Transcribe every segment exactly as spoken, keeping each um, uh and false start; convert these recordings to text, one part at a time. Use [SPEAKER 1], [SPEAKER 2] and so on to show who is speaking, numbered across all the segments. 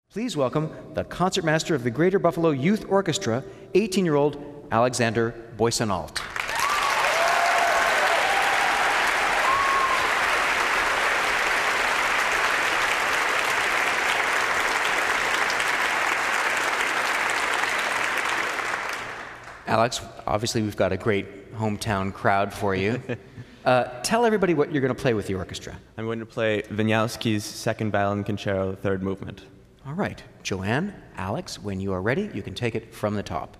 [SPEAKER 1] Please welcome the concertmaster of the Greater Buffalo Youth Orchestra, eighteen-year-old Alexander Boissonnault. Alex, obviously we've got a great hometown crowd for you. Uh, tell everybody what you're going to play with the orchestra.
[SPEAKER 2] I'm going to play Wieniawski's Second Violin Concerto, Third Movement.
[SPEAKER 1] All right. Joanne, Alex, when you are ready, you can take it from the top.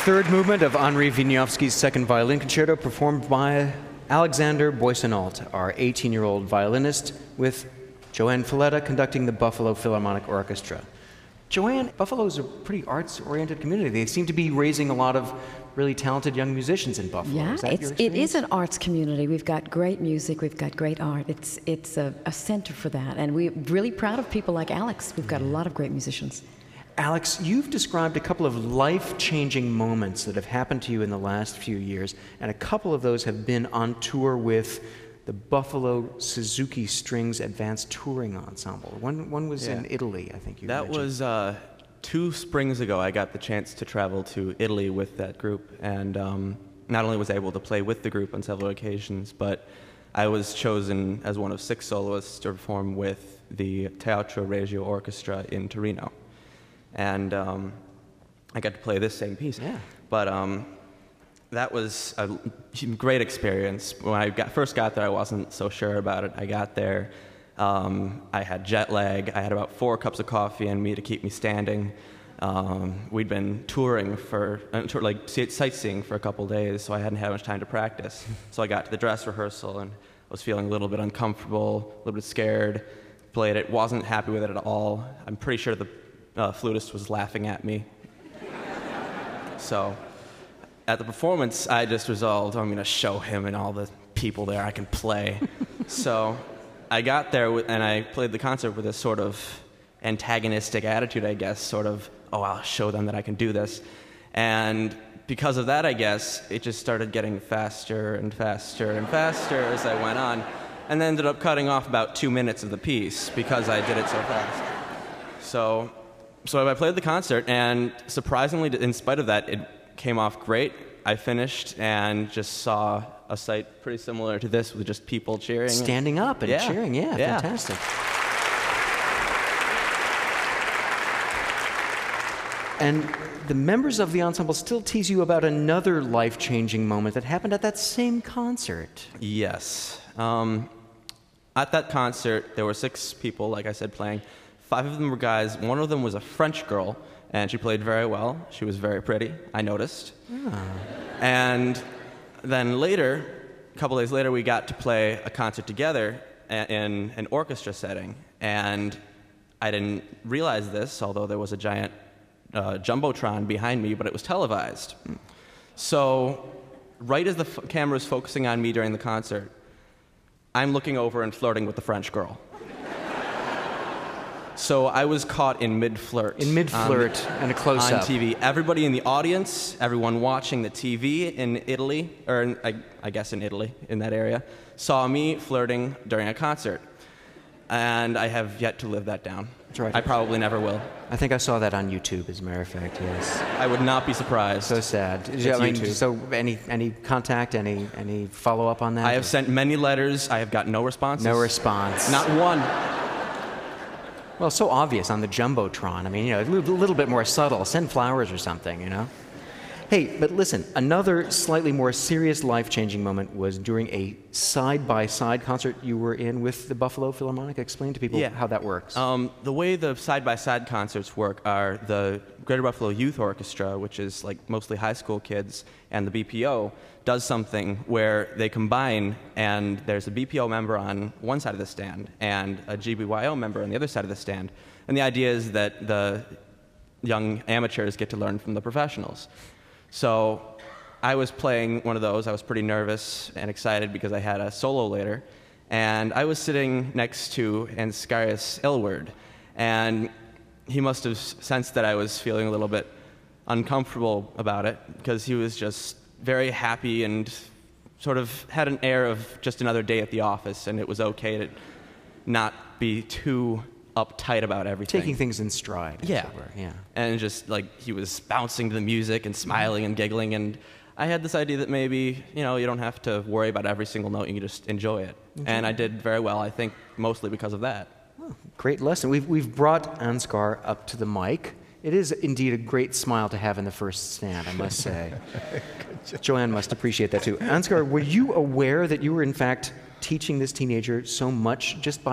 [SPEAKER 1] third movement of Henri Wieniawski's Second Violin Concerto, performed by Alexander Boissonnault, our eighteen-year-old violinist, with Joanne Falletta conducting the Buffalo Philharmonic Orchestra. Joanne, Buffalo is a pretty arts-oriented community. They seem to be raising a lot of really talented young musicians in Buffalo.
[SPEAKER 3] Yeah,
[SPEAKER 1] is that
[SPEAKER 3] it's,
[SPEAKER 1] your
[SPEAKER 3] it
[SPEAKER 1] experience?
[SPEAKER 3] is an arts community. We've got great music, we've got great art. It's, it's a, a center for that, and we're really proud of people like Alex. We've got a lot of great musicians.
[SPEAKER 1] Alex, you've described a couple of life-changing moments that have happened to you in the last few years, and a couple of those have been on tour with the Buffalo Suzuki Strings Advanced Touring Ensemble. One, one was
[SPEAKER 2] Yeah.
[SPEAKER 1] in Italy, I think you
[SPEAKER 2] That
[SPEAKER 1] mentioned.
[SPEAKER 2] was uh, two springs ago. I got the chance to travel to Italy with that group, and um, not only was I able to play with the group on several occasions, but I was chosen as one of six soloists to perform with the Teatro Regio Orchestra in Torino. And um, I got to play this same piece.
[SPEAKER 1] Yeah.
[SPEAKER 2] But um, that was a great experience. When I got, first got there, I wasn't so sure about it. I got there, um, I had jet lag. I had about four cups of coffee in me to keep me standing. Um, we'd been touring for, uh, tour, like sightseeing for a couple days, so I hadn't had much time to practice. So I got to the dress rehearsal and was feeling a little bit uncomfortable, a little bit scared. Played it, wasn't happy with it at all. I'm pretty sure the uh, flutist was laughing at me. So at the performance, I just resolved, I'm going to show him and all the people there I can play. So I got there with, and I played the concert with this sort of antagonistic attitude, I guess, sort of, oh, I'll show them that I can do this. And because of that, I guess, it just started getting faster and faster and faster as I went on, and then ended up cutting off about two minutes of the piece because I did it so fast. So, so I played the concert, and surprisingly, in spite of that, it came off great. I finished and just saw a sight pretty similar to this with just people cheering.
[SPEAKER 1] Standing up and
[SPEAKER 2] Yeah.
[SPEAKER 1] cheering, yeah,
[SPEAKER 2] Yeah.
[SPEAKER 1] fantastic. And the members of the ensemble still tease you about another life-changing moment that happened at that same concert.
[SPEAKER 2] Yes. Um, at that concert, there were six people, like I said, playing. Five of them were guys. One of them was a French girl, and she played very well. She was very pretty, I noticed.
[SPEAKER 1] Ah.
[SPEAKER 2] And then later, a couple days later, we got to play a concert together a- in an orchestra setting. And I didn't realize this, although there was a giant uh, jumbotron behind me, but it was televised. So right as the f- camera was focusing on me during the concert, I'm looking over and flirting with the French girl. So I was caught in mid-flirt.
[SPEAKER 1] In mid-flirt
[SPEAKER 2] on,
[SPEAKER 1] and a close-up.
[SPEAKER 2] on T V. Everybody in the audience, everyone watching the T V in Italy, or in, I, I guess in Italy, in that area, saw me flirting during a concert. And I have yet to live that down.
[SPEAKER 1] That's right.
[SPEAKER 2] I probably never will.
[SPEAKER 1] I think I saw that on YouTube, as a matter of fact, yes.
[SPEAKER 2] I would not be surprised.
[SPEAKER 1] So sad. Did
[SPEAKER 2] It's
[SPEAKER 1] you- I mean,
[SPEAKER 2] YouTube.
[SPEAKER 1] so any any contact, any any follow-up on that?
[SPEAKER 2] I have sent many letters. I have got no responses.
[SPEAKER 1] No response.
[SPEAKER 2] Not one.
[SPEAKER 1] Well, so obvious on the Jumbotron. I mean, you know, a little, little bit more subtle. Send flowers or something, you know? Hey, but listen, another slightly more serious life-changing moment was during a side-by-side concert you were in with the Buffalo Philharmonic. Explain to people
[SPEAKER 2] Yeah.
[SPEAKER 1] how that works.
[SPEAKER 2] Um, the way the side-by-side concerts work are the Greater Buffalo Youth Orchestra, which is like mostly high school kids, and the B P O does something where they combine, and there's a B P O member on one side of the stand and a G B Y O member on the other side of the stand. And the idea is that the young amateurs get to learn from the professionals. So I was playing one of those. I was pretty nervous and excited because I had a solo later. And I was sitting next to Ansgarius Elward. And he must have sensed that I was feeling a little bit uncomfortable about it because he was just very happy and sort of had an air of just another day at the office, and it was okay to not be too uptight about everything.
[SPEAKER 1] Taking things in stride, as
[SPEAKER 2] Yeah.
[SPEAKER 1] it were, yeah.
[SPEAKER 2] And just like he was bouncing to the music and smiling and giggling, and I had this idea that maybe, you know, you don't have to worry about every single note, you can just enjoy it. And I did very well, I think, mostly because of that.
[SPEAKER 1] Great lesson. We've, we've brought Ansgar up to the mic. It is indeed a great smile to have in the first stand, I must say. Joanne must appreciate that too. Ansgar, were you aware that you were in fact teaching this teenager so much just by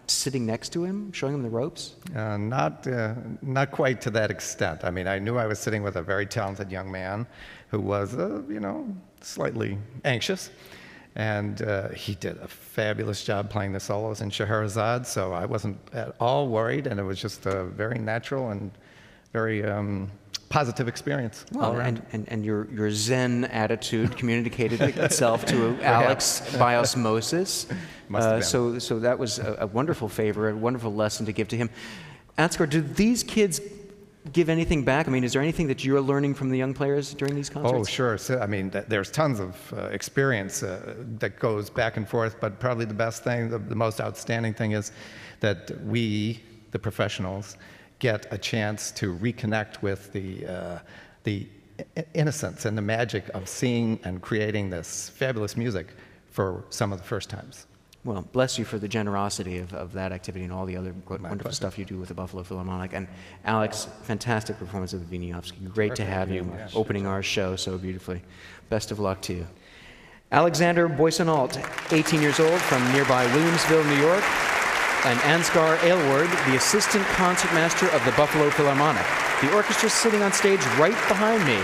[SPEAKER 1] sitting next to him, showing him the ropes?
[SPEAKER 4] Uh, not, uh, not quite to that extent. I mean, I knew I was sitting with a very talented young man who was, uh, you know, slightly anxious. And uh, he did a fabulous job playing the solos in Scheherazade, so I wasn't at all worried, and it was just a very natural and very um, positive experience all
[SPEAKER 1] Well,
[SPEAKER 4] around.
[SPEAKER 1] and, and, and your, your Zen attitude communicated itself to Alex by osmosis.
[SPEAKER 4] Must have
[SPEAKER 1] Uh,
[SPEAKER 4] been.
[SPEAKER 1] so, so that was a, a wonderful favor, a wonderful lesson to give to him. Ansgar, do these kids give anything back? I mean, is there anything that you're learning from the young players during these concerts?
[SPEAKER 4] Oh, sure. So, I mean, th- there's tons of uh, experience uh, that goes back and forth, but probably the best thing, the, the most outstanding thing is that we, the professionals, get a chance to reconnect with the, uh, the i- innocence and the magic of seeing and creating this fabulous music for some of the first times.
[SPEAKER 1] Well, bless you for the generosity of, of that activity and all the other gr-
[SPEAKER 4] My
[SPEAKER 1] wonderful
[SPEAKER 4] pleasure.
[SPEAKER 1] stuff you do with the Buffalo Philharmonic. And Alex, fantastic performance of the Wieniawski. Great to have you opening our show so beautifully. Best of luck to you. Alexander Boissonnault, eighteen years old, from nearby Williamsville, New York, and Ansgar Aylward, the assistant concertmaster of the Buffalo Philharmonic. The orchestra sitting on stage right behind me.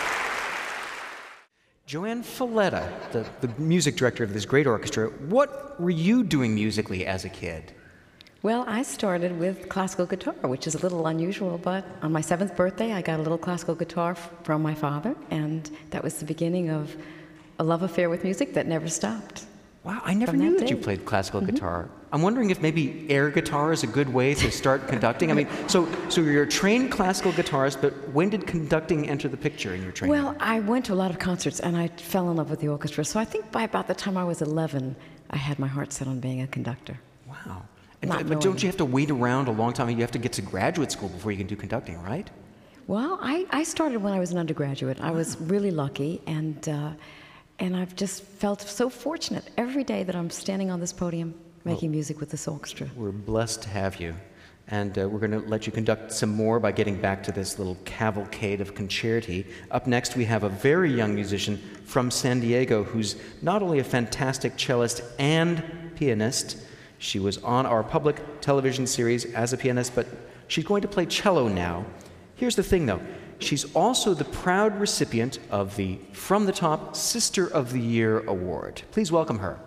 [SPEAKER 1] Joanne Falletta, the, the music director of this great orchestra, what were you doing musically as a kid?
[SPEAKER 3] Well, I started with classical guitar, which is a little unusual, but on my seventh birthday, I got a little classical guitar f- from my father, and that was the beginning of a love affair with music that never stopped.
[SPEAKER 1] Wow, I never
[SPEAKER 3] From
[SPEAKER 1] knew
[SPEAKER 3] that
[SPEAKER 1] that you
[SPEAKER 3] day.
[SPEAKER 1] played classical guitar. I'm wondering if maybe air guitar is a good way to start conducting. I mean, so so you're a trained classical guitarist, but when did conducting enter the picture in your training?
[SPEAKER 3] Well, I went to a lot of concerts, and I fell in love with the orchestra, so I think by about the time I was eleven, I had my heart set on being a conductor.
[SPEAKER 1] Wow. And-
[SPEAKER 3] Not
[SPEAKER 1] but
[SPEAKER 3] knowing.
[SPEAKER 1] don't you have to wait around a long time? You have to get to graduate school before you can do conducting, right?
[SPEAKER 3] Well, I, I started when I was an undergraduate. I was really lucky, and uh, and I've just felt so fortunate every day that I'm standing on this podium making music with this orchestra.
[SPEAKER 1] We're blessed to have you. And uh, we're going to let you conduct some more by getting back to this little cavalcade of concerti. Up next, we have a very young musician from San Diego who's not only a fantastic cellist and pianist, she was on our public television series as a pianist, but she's going to play cello now. Here's the thing, though. She's also the proud recipient of the From the Top Sister of the Year award. Please welcome her.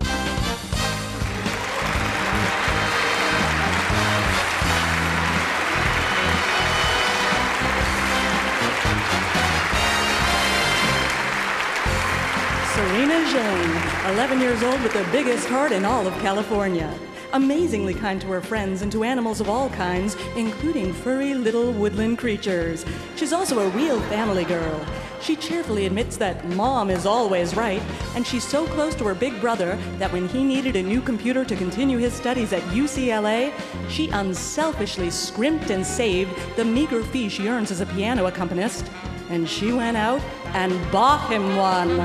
[SPEAKER 5] Serena Jane, eleven years old with the biggest heart in all of California. Amazingly kind to her friends and to animals of all kinds, including furry little woodland creatures. She's also a real family girl. She cheerfully admits that mom is always right, and she's so close to her big brother that when he needed a new computer to continue his studies at U C L A, she unselfishly scrimped and saved the meager fee she earns as a piano accompanist, and she went out and bought him one.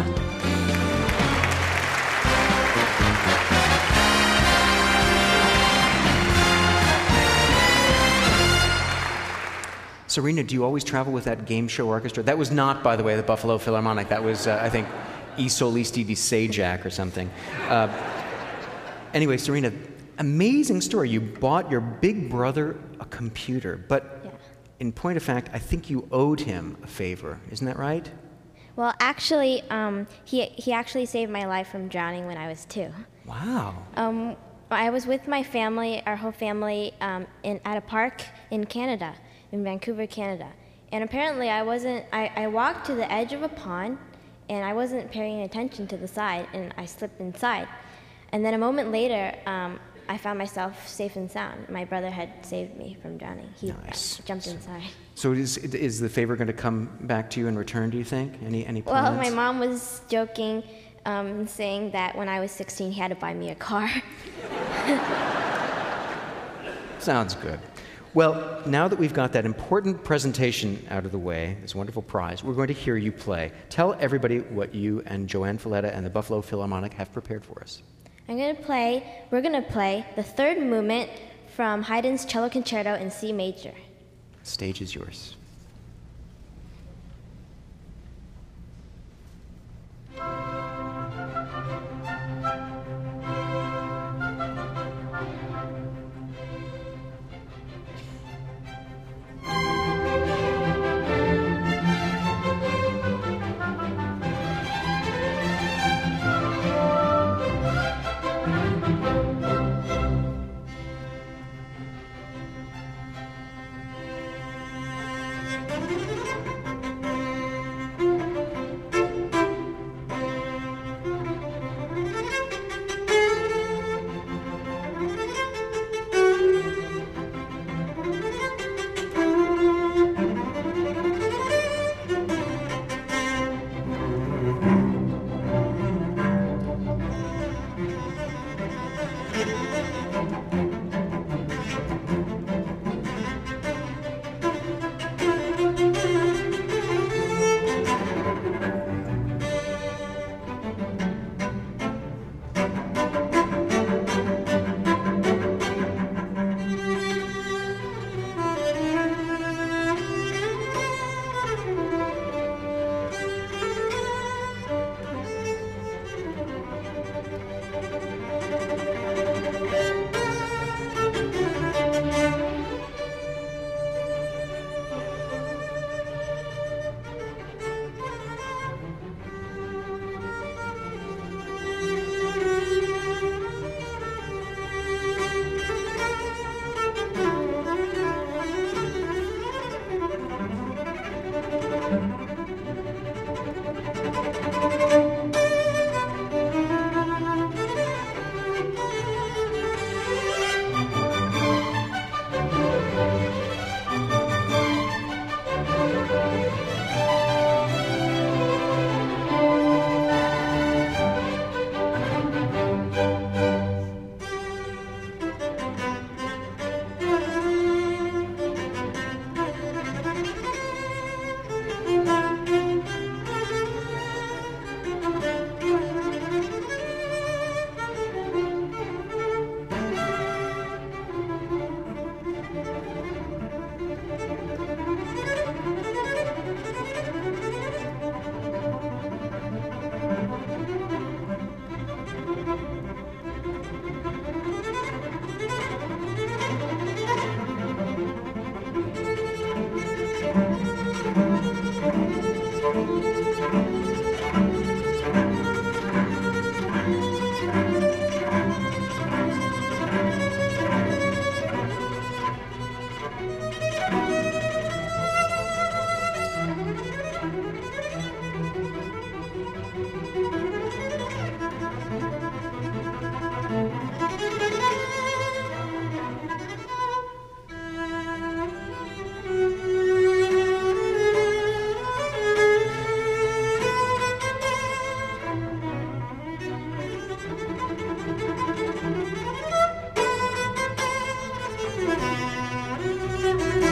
[SPEAKER 1] Serena, do you always travel with that game show orchestra? That was not, by the way, the Buffalo Philharmonic. That was, uh, I think, I Solisti di Sajak or something. Uh, anyway, Serena, amazing story. You bought your big brother a computer, but
[SPEAKER 6] Yeah.
[SPEAKER 1] in point of fact, I think you owed him a favor. Isn't that right?
[SPEAKER 6] Well, actually, um, he, he actually saved my life from drowning when I was two.
[SPEAKER 1] Wow.
[SPEAKER 6] Um, I was with my family, our whole family, um, in, at a park in Canada, in Vancouver, Canada. And apparently I wasn't, I, I walked to the edge of a pond, and I wasn't paying attention to the side, and I slipped inside. And then a moment later, um, I found myself safe and sound. My brother had saved me from drowning. He
[SPEAKER 1] Nice.
[SPEAKER 6] jumped inside.
[SPEAKER 1] So is, is the favor going to come back to you in return, do you think? Any, any
[SPEAKER 6] Well,
[SPEAKER 1] plans?
[SPEAKER 6] my mom was joking, um, saying that when I was sixteen, he had to buy me a car.
[SPEAKER 1] Sounds good. Well, now that we've got that important presentation out of the way, this wonderful prize, we're going to hear you play. Tell everybody what you and Joanne Falletta and the Buffalo Philharmonic have prepared for us.
[SPEAKER 6] I'm going to play, we're going to play the third movement from Haydn's Cello Concerto in C major.
[SPEAKER 1] The stage is yours.
[SPEAKER 7] Thank you.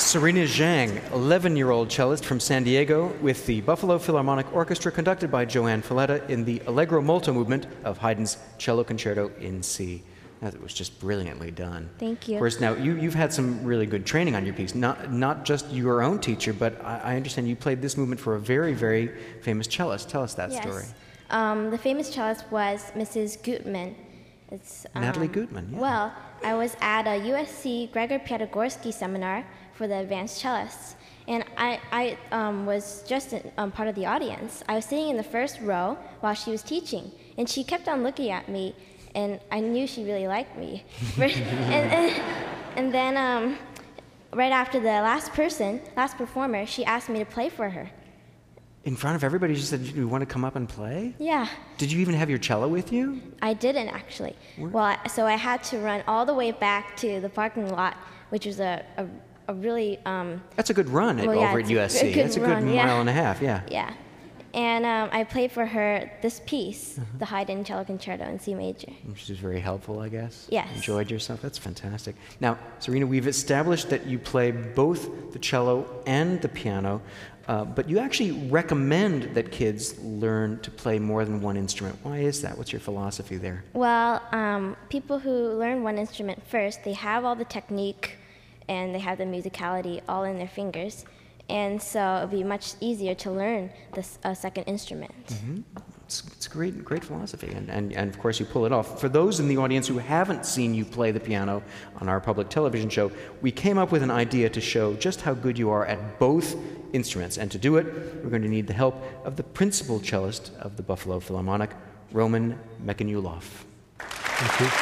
[SPEAKER 1] Serena Zhang, eleven-year-old cellist from San Diego, with the Buffalo Philharmonic Orchestra, conducted by Joanne Falletta in the Allegro Molto movement of Haydn's Cello Concerto in C. That was just brilliantly done.
[SPEAKER 6] Thank you.
[SPEAKER 1] Of course, now you, you've had some really good training on your piece. Not not just your own teacher, but I, I understand you played this movement for a very, very famous cellist. Tell us that
[SPEAKER 6] Yes.
[SPEAKER 1] story.
[SPEAKER 6] Um, the famous cellist was Missus Gutman. It's, um,
[SPEAKER 1] Natalie Gutman, yeah.
[SPEAKER 6] Well, I was at a U S C Gregor Piatigorsky seminar for the advanced cellists, and I, I um, was just um, part of the audience. I was sitting in the first row while she was teaching, and she kept on looking at me, and I knew she really liked me. and, and, and then um, right after the last person, last performer, she asked me to play for her.
[SPEAKER 1] In front of everybody, she said, you want to come up and play?
[SPEAKER 6] Yeah.
[SPEAKER 1] Did you even have your cello with you?
[SPEAKER 6] I didn't actually. Well, I, so I had to run all the way back to the parking lot, which was a, a, a really um,
[SPEAKER 1] That's a good run at,
[SPEAKER 6] well, yeah,
[SPEAKER 1] over
[SPEAKER 6] it's
[SPEAKER 1] at
[SPEAKER 6] a
[SPEAKER 1] U S C.
[SPEAKER 6] good
[SPEAKER 1] That's a
[SPEAKER 6] run,
[SPEAKER 1] good
[SPEAKER 6] yeah.
[SPEAKER 1] mile and a half, yeah.
[SPEAKER 6] yeah. And um, I played for her this piece, the Haydn Cello Concerto in C major.
[SPEAKER 1] Which is very helpful, I guess.
[SPEAKER 6] Yes.
[SPEAKER 1] Enjoyed yourself? That's fantastic. Now, Serena, we've established that you play both the cello and the piano, uh, but you actually recommend that kids learn to play more than one instrument. Why is that? What's your philosophy there?
[SPEAKER 6] Well, um, people who learn one instrument first, they have all the technique and they have the musicality all in their fingers. And so it would be much easier to learn the uh, second instrument.
[SPEAKER 1] Mm-hmm. It's, it's great, great philosophy, and, and, and of course you pull it off. For those in the audience who haven't seen you play the piano on our public television show, we came up with an idea to show just how good you are at both instruments. And to do it, we're going to need the help of the principal cellist of the Buffalo Philharmonic, Roman Mekanyulov.
[SPEAKER 7] Thank you.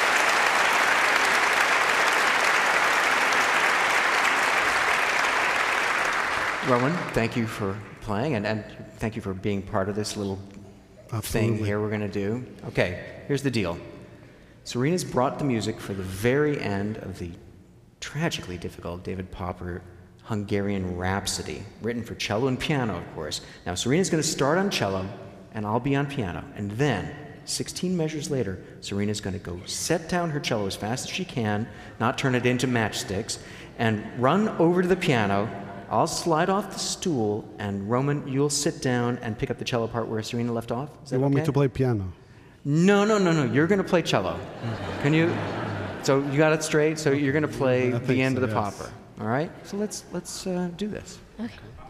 [SPEAKER 1] Roman, thank you for playing, and, and thank you for being part of this little
[SPEAKER 7] Absolutely.
[SPEAKER 1] thing here we're going to do. Okay, here's the deal. Serena's brought the music for the very end of the tragically difficult David Popper Hungarian Rhapsody, written for cello and piano, of course. Now, Serena's going to start on cello, and I'll be on piano, and then, sixteen measures later, Serena's going to go set down her cello as fast as she can, not turn it into matchsticks, and run over to the piano. I'll slide off the stool, and Roman, you'll sit down and pick up the cello part where Serena left off. Is that
[SPEAKER 7] You want
[SPEAKER 1] okay?
[SPEAKER 7] me to play piano?
[SPEAKER 1] No, no, no, no. You're going to play cello. Can you? So you got it straight. So you're going to play
[SPEAKER 7] I
[SPEAKER 1] the
[SPEAKER 7] think
[SPEAKER 1] end
[SPEAKER 7] so,
[SPEAKER 1] of the
[SPEAKER 7] yes.
[SPEAKER 1] popper. All right. So let's let's uh, do this.
[SPEAKER 6] Okay.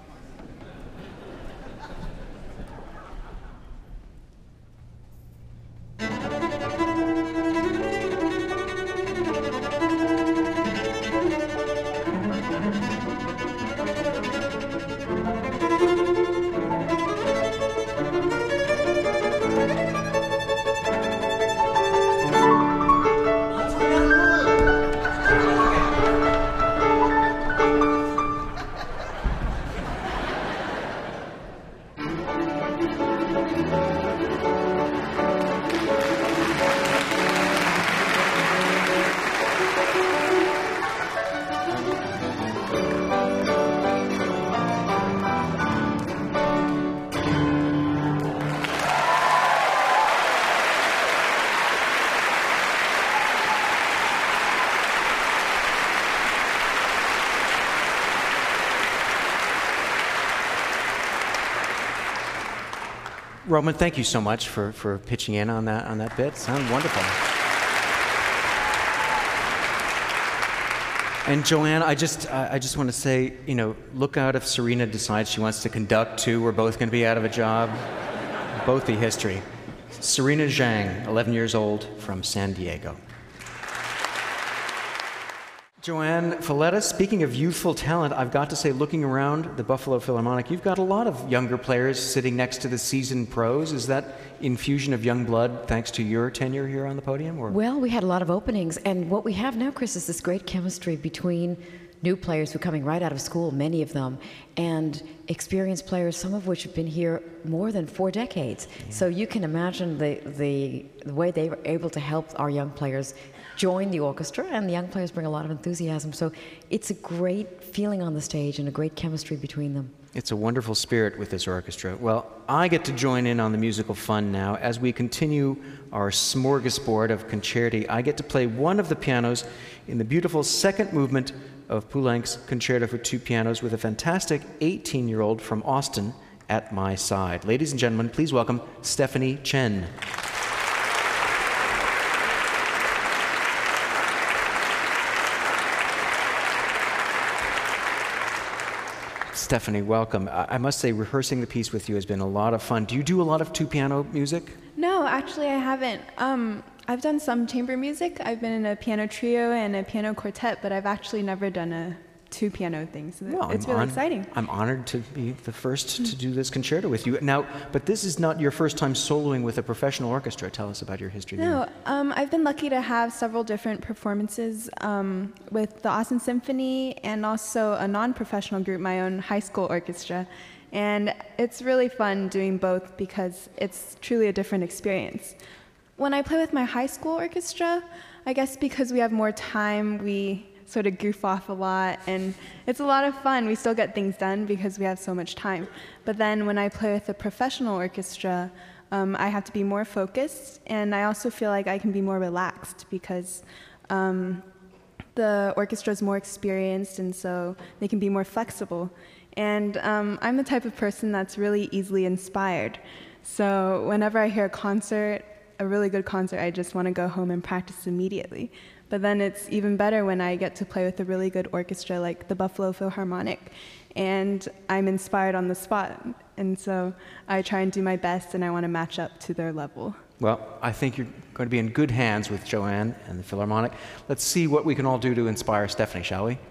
[SPEAKER 1] Roman, thank you so much for, for pitching in on that on that bit. Sounded wonderful. And Joanne, I just I I just want to say, you know, look out if Serena decides she wants to conduct too. We're both going to be out of a job. Both be history. Serena Zhang, eleven years old, from San Diego. Joanne Falletta, speaking of youthful talent, I've got to say, looking around the Buffalo Philharmonic, you've got a lot of younger players sitting next to the seasoned pros. Is that infusion of young blood thanks to your tenure here on the podium? Or?
[SPEAKER 3] Well, we had a lot of openings, and what we have now, Chris, is this great chemistry between new players who are coming right out of school, many of them, and experienced players, some of which have been here more than four decades. Yeah. So you can imagine the, the, the way they were able to help our young players join the orchestra, and the young players bring a lot of enthusiasm. So it's a great feeling on the stage and a great chemistry between them.
[SPEAKER 1] It's a wonderful spirit with this orchestra. Well, I get to join in on the musical fun now. As we continue our smorgasbord of concerti, I get to play one of the pianos in the beautiful second movement of Poulenc's Concerto for Two Pianos with a fantastic eighteen-year-old from Austin at my side. Ladies and gentlemen, please welcome Stephanie Chen. Stephanie, welcome. I must say, rehearsing the piece with you has been a lot of fun. Do you do a lot of two-piano music?
[SPEAKER 8] No, actually I haven't. Um, I've done some chamber music. I've been in a piano trio and a piano quartet, but I've actually never done a two-piano thing, so
[SPEAKER 1] Well,
[SPEAKER 8] it's
[SPEAKER 1] I'm
[SPEAKER 8] really
[SPEAKER 1] hon-
[SPEAKER 8] exciting.
[SPEAKER 1] I'm honored to be the first to do this concerto with you. Now, but this is not your first time soloing with a professional orchestra. Tell us about your history
[SPEAKER 8] No,
[SPEAKER 1] there.
[SPEAKER 8] um, I've been lucky to have several different performances um, with the Austin Symphony and also a non-professional group, my own high school orchestra. And it's really fun doing both because it's truly a different experience. When I play with my high school orchestra, I guess because we have more time, we sort of goof off a lot, and it's a lot of fun. We still get things done because we have so much time. But then when I play with a professional orchestra, um, I have to be more focused, and I also feel like I can be more relaxed because um, the orchestra is more experienced, and so they can be more flexible. And um, I'm the type of person that's really easily inspired. So whenever I hear a concert, a really good concert, I just want to go home and practice immediately. But then it's even better when I get to play with a really good orchestra like the Buffalo Philharmonic, and I'm inspired on the spot. And so I try and do my best, and I want to match up to their level.
[SPEAKER 1] Well, I think you're going to be in good hands with Joanne and the Philharmonic. Let's see what we can all do to inspire Stephanie, shall we?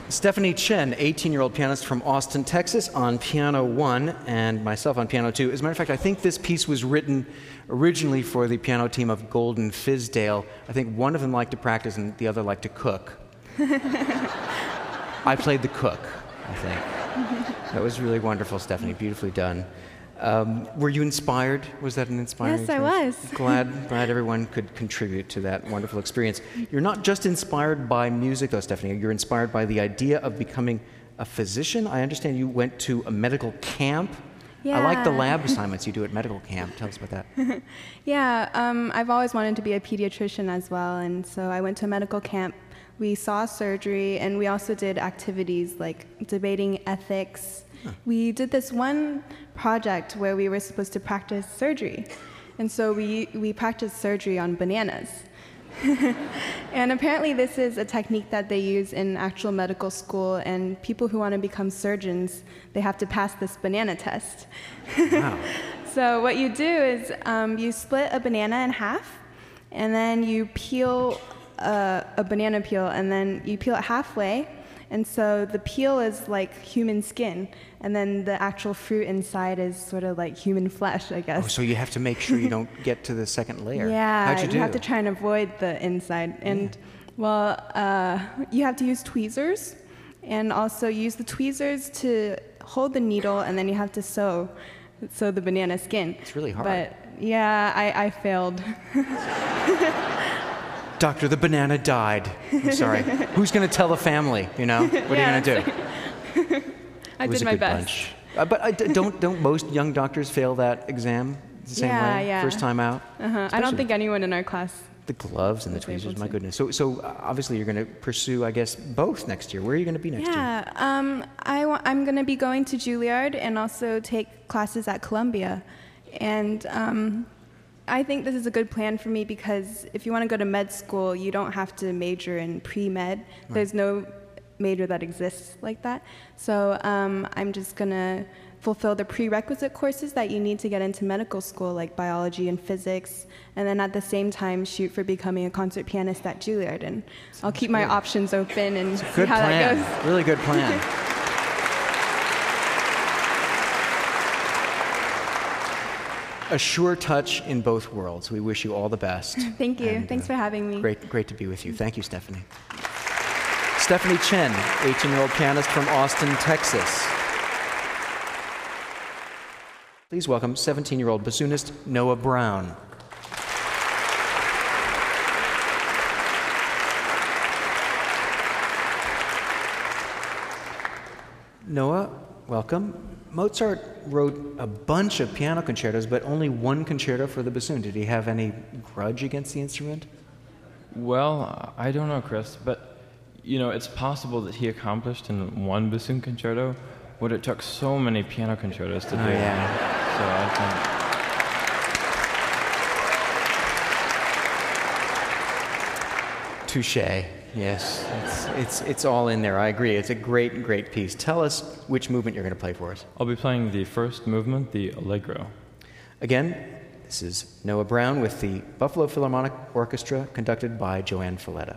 [SPEAKER 1] Stephanie Chen, eighteen-year-old pianist from Austin, Texas, on piano one, and myself on piano two. As a matter of fact, I think this piece was written originally for the piano team of Golden Fizdale. I think one of them liked to practice and the other liked to cook. I played the cook, I think. That was really wonderful, Stephanie. Beautifully done. Um, were you inspired? Was that an inspiring
[SPEAKER 8] Yes, I
[SPEAKER 1] experience?
[SPEAKER 8] was.
[SPEAKER 1] Glad, glad everyone could contribute to that wonderful experience. You're not just inspired by music, though, Stephanie. You're inspired by the idea of becoming a physician. I understand you went to a medical camp. I like the
[SPEAKER 8] Yeah.
[SPEAKER 1] lab assignments you do at medical camp. Tell us about that.
[SPEAKER 8] Yeah, um, I've always wanted to be a pediatrician as well, and so I went to a medical camp. We saw surgery, and we also did activities like debating ethics. We did this one project where we were supposed to practice surgery, and so we, we practiced surgery on bananas. And apparently this is a technique that they use in actual medical school, and people who want to become surgeons, they have to pass this banana test.
[SPEAKER 1] Wow.
[SPEAKER 8] So what you do is um, you split a banana in half, and then you peel a, a banana peel, and then you peel it halfway, and so the peel is like human skin, and then the actual fruit inside is sort of like human flesh, I guess.
[SPEAKER 1] Oh, so you have to make sure you don't get to the second layer.
[SPEAKER 8] Yeah,
[SPEAKER 1] How'd you do?
[SPEAKER 8] have to try and avoid the inside. And, well, uh, you have to use tweezers, and also use the tweezers to hold the needle, and then you have to sew, sew the banana skin.
[SPEAKER 1] It's really hard.
[SPEAKER 8] But, yeah, I, I failed.
[SPEAKER 1] Doctor, the banana died. I'm sorry. Who's going to tell the family, you know? What
[SPEAKER 8] Yeah,
[SPEAKER 1] are you going to do?
[SPEAKER 8] I
[SPEAKER 1] It was
[SPEAKER 8] did
[SPEAKER 1] a
[SPEAKER 8] my
[SPEAKER 1] good
[SPEAKER 8] best.
[SPEAKER 1] bunch. Uh, but I, don't, don't most young doctors fail that exam the same
[SPEAKER 8] Yeah,
[SPEAKER 1] way?
[SPEAKER 8] yeah.
[SPEAKER 1] First time out?
[SPEAKER 8] Uh-huh. I don't
[SPEAKER 1] Especially
[SPEAKER 8] think anyone in our class.
[SPEAKER 1] the gloves and the
[SPEAKER 8] was able
[SPEAKER 1] tweezers, my
[SPEAKER 8] to.
[SPEAKER 1] goodness. So, so uh, obviously you're going to pursue, I guess, both next year. Where are you going to be next year?
[SPEAKER 8] Yeah, um, I wa- I'm going to be going to Juilliard and also take classes at Columbia. And um, I think this is a good plan for me because if you want to go to med school, you don't have to major in pre-med. There's no major that exists like that. So um, I'm just going to fulfill the prerequisite courses that you need to get into medical school, like biology and physics, and then at the same time shoot for becoming a concert pianist at Juilliard. And I'll keep my options open and see
[SPEAKER 1] Good
[SPEAKER 8] how
[SPEAKER 1] plan.
[SPEAKER 8] that goes.
[SPEAKER 1] Really good plan. A sure touch in both worlds. We wish you all the best.
[SPEAKER 8] Thank you.
[SPEAKER 1] And,
[SPEAKER 8] Thanks
[SPEAKER 1] uh,
[SPEAKER 8] for having me.
[SPEAKER 1] Great, great to be with you. Thank you, Stephanie. Stephanie Chen, eighteen-year-old pianist from Austin, Texas. Please welcome seventeen-year-old bassoonist Noah Brown. Noah, welcome. Mozart wrote a bunch of piano concertos, but only one concerto for the bassoon. Did he have any grudge against the instrument?
[SPEAKER 9] Well, I don't know, Chris, but you know, it's possible that he accomplished in one bassoon concerto what it took so many piano concertos to do.
[SPEAKER 1] Oh, yeah.
[SPEAKER 9] So I think.
[SPEAKER 1] Touché. Yes, it's, it's, it's all in there. I agree. It's a great, great piece. Tell us which movement you're going to play for us.
[SPEAKER 9] I'll be playing the first movement, the Allegro.
[SPEAKER 1] Again, this is Noah Brown with the Buffalo Philharmonic Orchestra, conducted by Joanne Falletta.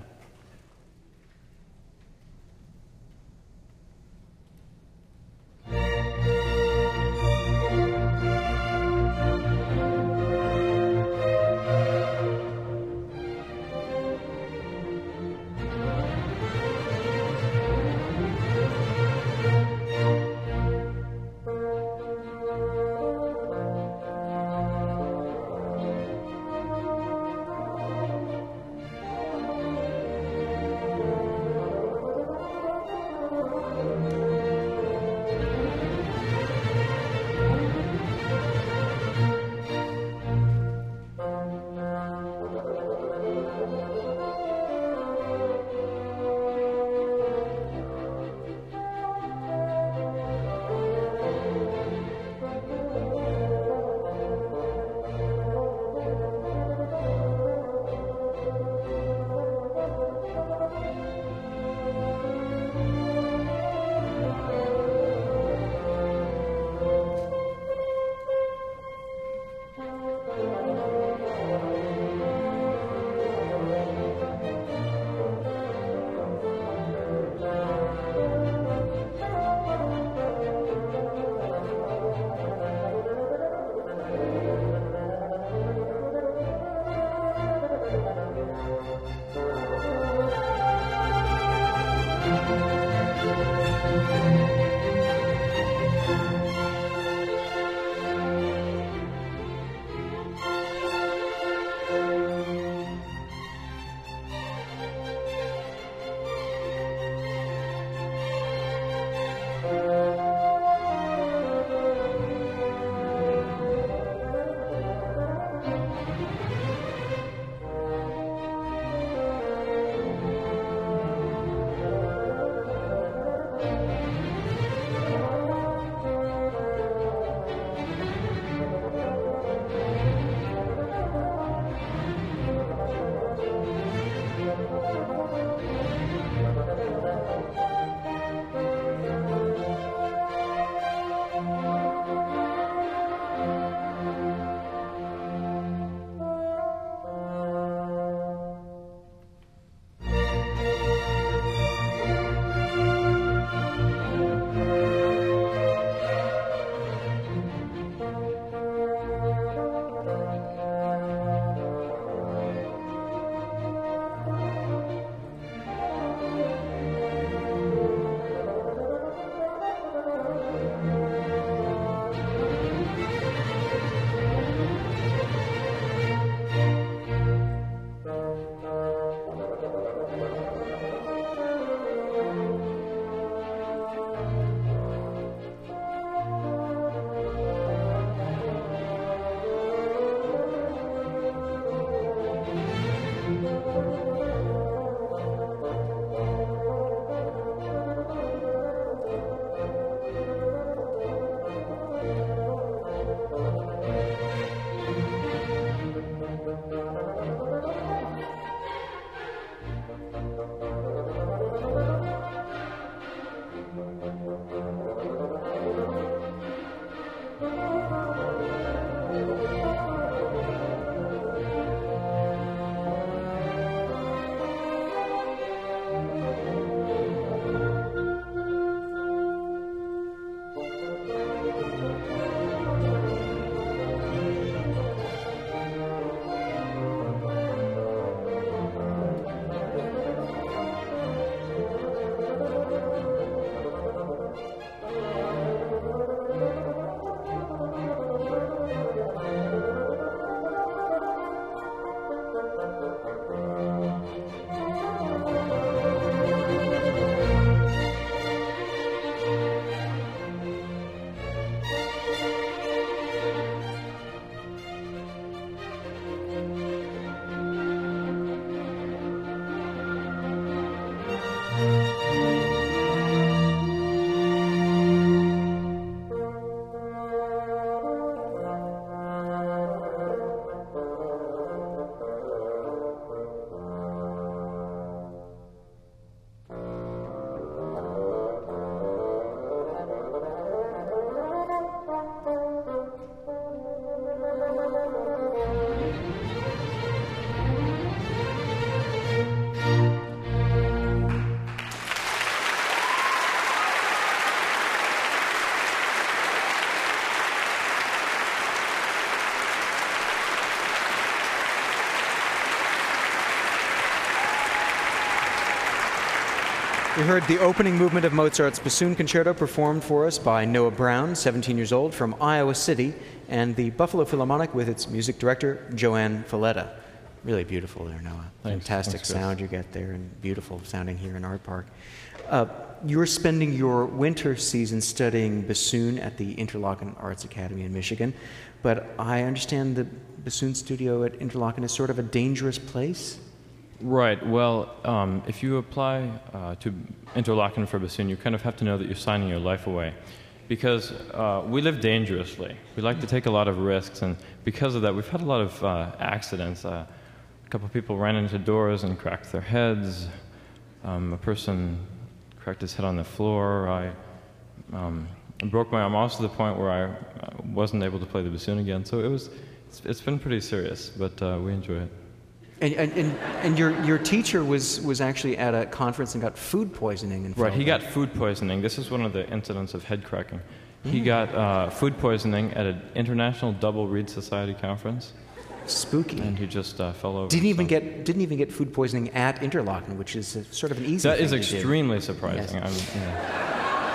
[SPEAKER 1] We heard the opening movement of Mozart's Bassoon Concerto performed for us by Noah Brown, seventeen years old, from Iowa City, and the Buffalo Philharmonic with its music director, Joanne Falletta. Really beautiful there, Noah.
[SPEAKER 9] Thanks.
[SPEAKER 1] Fantastic
[SPEAKER 9] Thanks, Chris.
[SPEAKER 1] sound you get there, and beautiful sounding here in Art Park. Uh, you're spending your winter season studying bassoon at the Interlochen Arts Academy in Michigan, but I understand the bassoon studio at Interlochen is sort of a dangerous place?
[SPEAKER 9] Right. Well, um, if you apply uh, to Interlochen for bassoon, you kind of have to know that you're signing your life away, because uh, we live dangerously. We like to take a lot of risks, and because of that, we've had a lot of uh, accidents. Uh, a couple of people ran into doors and cracked their heads. Um, a person cracked his head on the floor. I um, broke my arm also to the point where I wasn't able to play the bassoon again. So it was, it's, it's been pretty serious, but uh, we enjoy it.
[SPEAKER 1] And, and, and, and your, your teacher was, was actually at a conference and got food poisoning. And
[SPEAKER 9] Right, he got food poisoning. This is one of the incidents of head cracking. He
[SPEAKER 1] Mm.
[SPEAKER 9] got uh, food poisoning at an International Double Reed Society conference.
[SPEAKER 1] Spooky.
[SPEAKER 9] And he just uh, fell over.
[SPEAKER 1] Didn't even
[SPEAKER 9] so.
[SPEAKER 1] get didn't even get food poisoning at Interlaken, which is a, sort of an easy
[SPEAKER 9] That
[SPEAKER 1] thing
[SPEAKER 9] is
[SPEAKER 1] to
[SPEAKER 9] extremely
[SPEAKER 1] do.
[SPEAKER 9] surprising.
[SPEAKER 1] Yes.
[SPEAKER 9] I'm, yeah.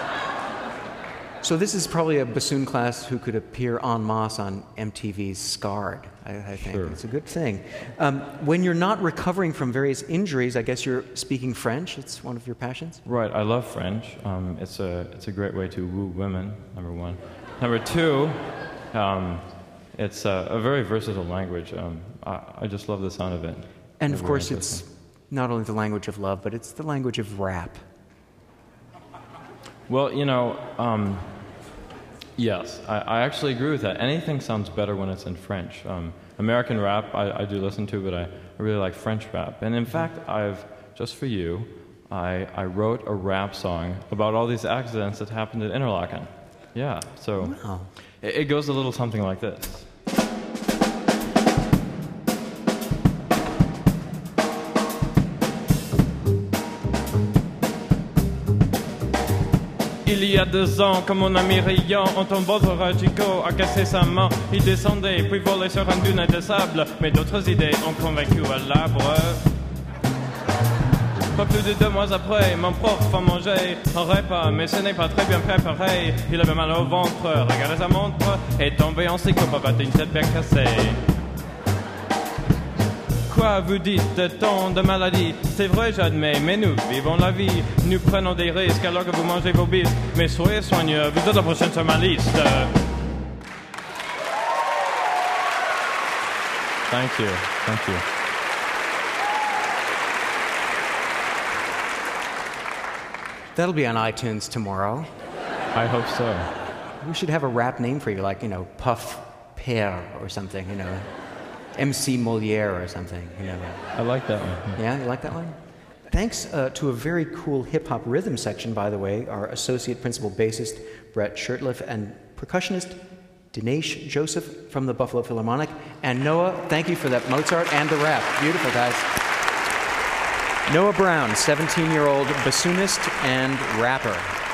[SPEAKER 1] So this is probably a bassoon class who could appear en masse on M T V's Scarred, I, I think.
[SPEAKER 9] Sure.
[SPEAKER 1] It's a good thing. Um, when you're not recovering from various injuries, I guess you're speaking French. It's one of your passions?
[SPEAKER 9] Right, I love French. Um, it's a it's a great way to woo women. Number one. Number two, um, it's a, a very versatile language. Um, I, I just love the sound of it.
[SPEAKER 1] And
[SPEAKER 9] It's
[SPEAKER 1] of
[SPEAKER 9] very
[SPEAKER 1] course, it's
[SPEAKER 9] interesting.
[SPEAKER 1] not only the language of love, but it's the language of rap.
[SPEAKER 9] Well, you know, um, yes, I, I actually agree with that. Anything sounds better when it's in French. Um, American rap, I, I do listen to, but I, I really like French rap. And in fact, I've, just for you, I, I wrote a rap song about all these accidents that happened at Interlaken. Yeah, so
[SPEAKER 1] Wow.
[SPEAKER 9] it, it goes a little something like this. Il y a deux ans, comme mon ami Rayon, un tombeau radicaux a cassé sa main. Il descendait, puis volait sur un dune de sable. Mais d'autres idées ont convaincu à l'arbre. Pas plus de deux mois après, mon prof a mangé un repas, mais ce n'est pas très bien préparé. Il avait mal au ventre, regardait sa montre, et tombé en psychopathe d'une tête bien cassée. Quoi vous dites-t-on de maladie? C'est vrai, j'admets, mais nous vivons la vie. Nous prenons des risques alors que vous mangez vos bisques. Mais soyez soigneux, vous êtes la prochaine sur ma liste. Thank you, thank you.
[SPEAKER 1] That'll be on iTunes tomorrow.
[SPEAKER 9] I hope so.
[SPEAKER 1] We should have a rap name for you, like, you know, Puff Pear or something, you know. M C Moliere or something, you know.
[SPEAKER 9] I like that one.
[SPEAKER 1] Yeah, you like that one? Thanks uh, to a very cool hip-hop rhythm section, by the way, our associate principal bassist, Brett Shurtleff, and percussionist, Dinesh Joseph from the Buffalo Philharmonic. And Noah, thank you for that Mozart and the rap. Beautiful, guys. Noah Brown, seventeen-year-old bassoonist and rapper.